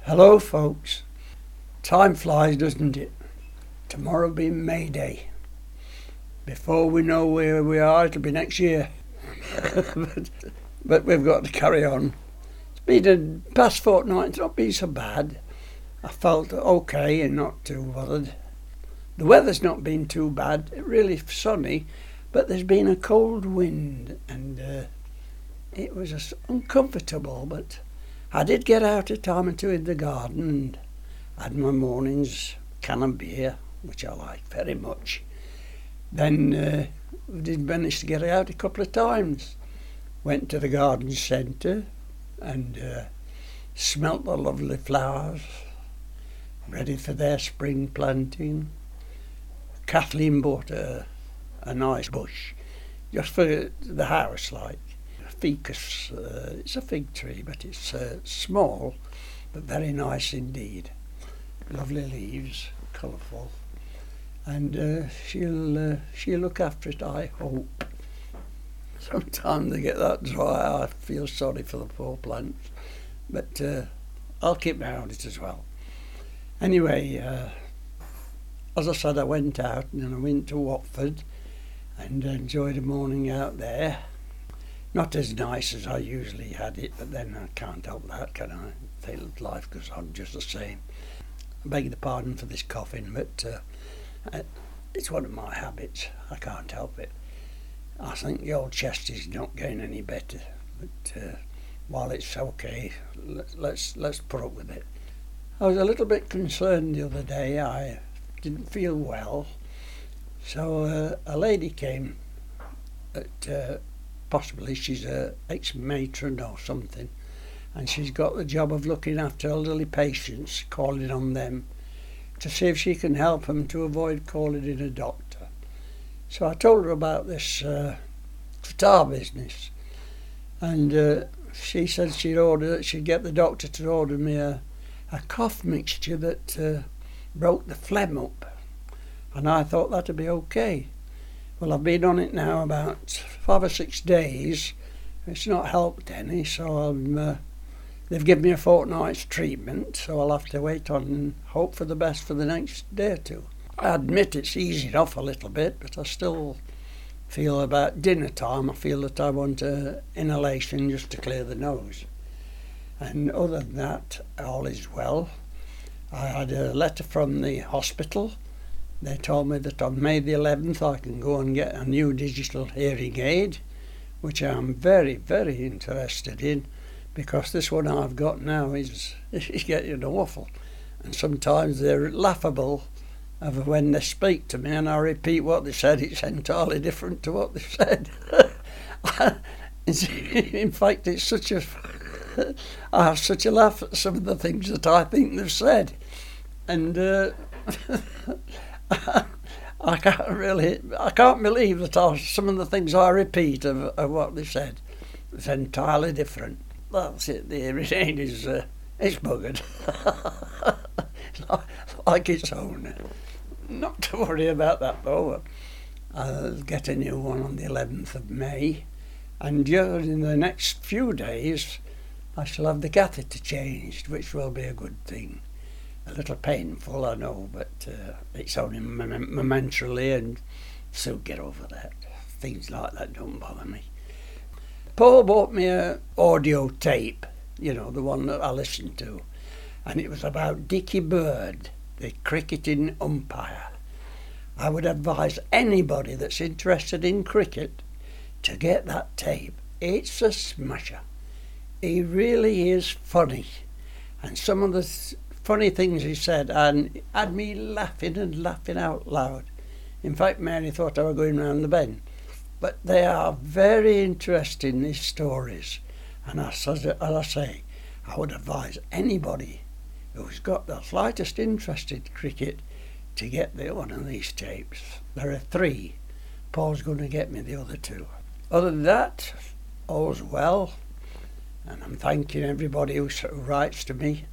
Hello, folks. Time flies, doesn't it? Tomorrow will be May Day. Before we know where we are, it'll be next year. but we've got to carry on. It's been the past fortnight, it's not been so bad. I felt okay and not too bothered. The weather's not been too bad. It's really sunny, but there's been a cold wind and it was just uncomfortable, but I did get out a time or two in the garden and had my morning's can of beer, which I like very much. Then we did manage to get out a couple of times. Went to the garden centre and smelt the lovely flowers, ready for their spring planting. Kathleen bought a nice bush, just for the house, like a ficus. It's a fig tree, but it's small, but very nice indeed. Lovely leaves, colourful, and she'll look after it, I hope. Sometimes they get that dry, I feel sorry for the poor plants, but I'll keep my eye on it as well. Anyway, as I said, I went out and then I went to Watford and enjoyed a morning out there. Not as nice as I usually had it, but then I can't help that, can I? Feel life goes on just the same. I beg your pardon for this coughing, but it's one of my habits. I can't help it. I think the old chest is not getting any better, but while it's okay, let's put up with it. I was a little bit concerned the other day. I didn't feel well, so a lady came. Possibly she's a ex-matron or something, and she's got the job of looking after elderly patients, calling on them to see if she can help them to avoid calling in a doctor. So I told her about this guitar business, and she said she'd get the doctor to order me a cough mixture that broke the phlegm up, and I thought that'd be okay. Well, I've been on it now about 5 or 6 days. It's not helped any, so they've given me a fortnight's treatment, so I'll have to wait on and hope for the best for the next day or two. I admit it's easing off a little bit, but I still feel about dinner time, I feel that I want inhalation just to clear the nose. And other than that, all is well. I had a letter from the hospital. They told me that on May the 11th I can go and get a new digital hearing aid, which I'm very, very interested in, because this one I've got now is getting awful. And sometimes they're laughable of when they speak to me and I repeat what they said, it's entirely different to what they said. In fact, it's I have such a laugh at some of the things that I think they've said. And I can't believe that some of the things I repeat of what they said. It's entirely different. That's it, the hearing aid is it's buggered. like its own. Not to worry about that though. I'll get a new one on the 11th of May, and during the next few days I shall have the catheter changed, which will be a good thing. A little painful, I know, but it's only momentarily, and soon get over that. Things like that don't bother me. Paul bought me an audio tape, the one that I listened to, and it was about Dickie Bird, the cricketing umpire. I would advise anybody that's interested in cricket to get that tape. It's a smasher. He really is funny, and some of the funny things he said and had me laughing and laughing out loud. In fact, Mary thought I was going round the bend. But they are very interesting, these stories. And as I say, I would advise anybody who's got the slightest interest in cricket to get one of these tapes. There are 3. Paul's going to get me the other 2. Other than that, all's well. And I'm thanking everybody who writes to me.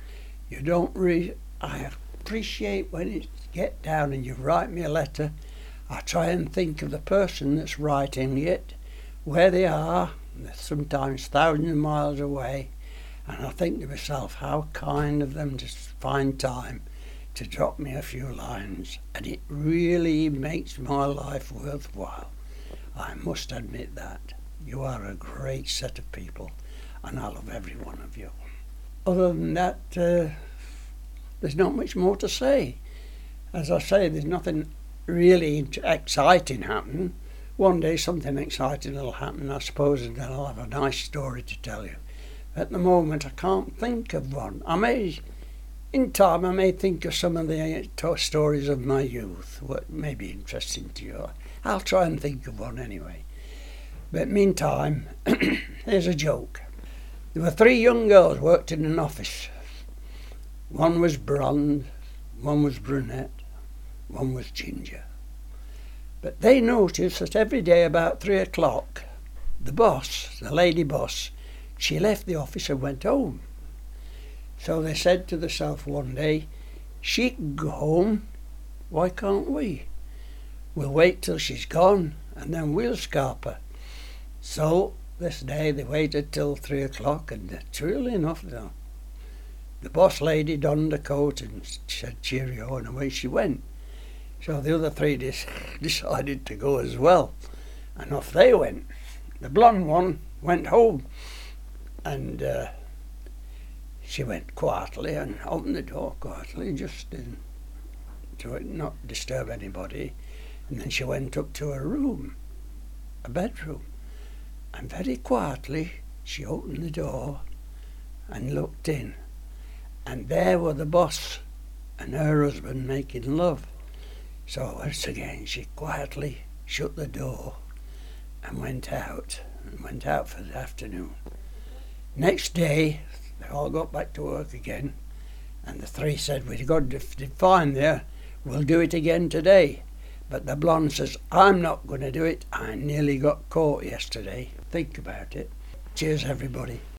I appreciate when you get down and you write me a letter. I try and think of the person that's writing it, where they are, they're sometimes thousands of miles away, And I think to myself, how kind of them to find time to drop me a few lines, and it really makes my life worthwhile. I must admit that. You are a great set of people, and I love every one of you. Other than that, there's not much more to say. As I say, there's nothing really exciting happening. One day something exciting will happen, I suppose, and then I'll have a nice story to tell you. At the moment, I can't think of one. In time, I may think of some of the stories of my youth, what may be interesting to you. I'll try and think of one anyway. But meantime, here's a joke. There were 3 young girls worked in an office. One was blonde, one was brunette, one was ginger. But they noticed that every day about 3 o'clock, the boss, the lady boss, she left the office and went home. So they said to themselves one day, she can go home, why can't we? We'll wait till she's gone and then we'll scarp her. So this day they waited till 3 o'clock, and truly enough, the boss lady donned a coat and said cheerio, and away she went. So the other 3 decided to go as well, and off they went. The blonde one went home, and she went quietly and opened the door quietly, just to not disturb anybody. And then she went up to her room, a bedroom, and very quietly she opened the door and looked in. And there were the boss and her husband making love. So once again she quietly shut the door and went out for the afternoon. Next day, they all got back to work again, and the 3 said, we got it fine there, we'll do it again today. But the blonde says, I'm not going to do it, I nearly got caught yesterday. Think about it. Cheers, everybody.